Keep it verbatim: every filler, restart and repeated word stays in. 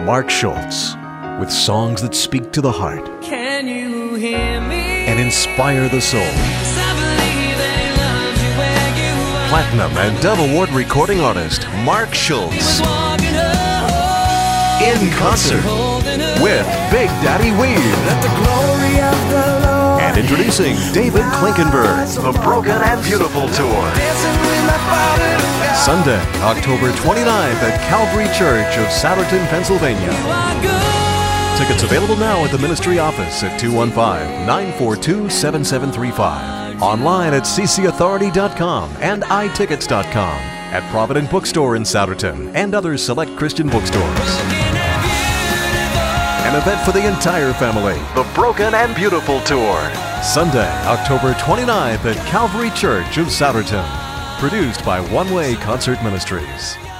Mark Schultz with songs that speak to the heart. Can you hear me? And inspire the soul. Platinum and Dove Award recording artist Mark Schultz in concert with Big Daddy Weird. And introducing David Klinkenberg, the Broken and Beautiful Tour. Sunday, October twenty-ninth at Calvary Church of Souderton, Pennsylvania. Tickets available now at the ministry office at two one five, nine four two, seven seven three five. Online at c c authority dot com and i tickets dot com. At Provident Bookstore in Souderton and other select Christian bookstores. An event for the entire family. The Broken and Beautiful Tour. Sunday, October twenty-ninth at Calvary Church of Souderton. Produced by One Way Concert Ministries.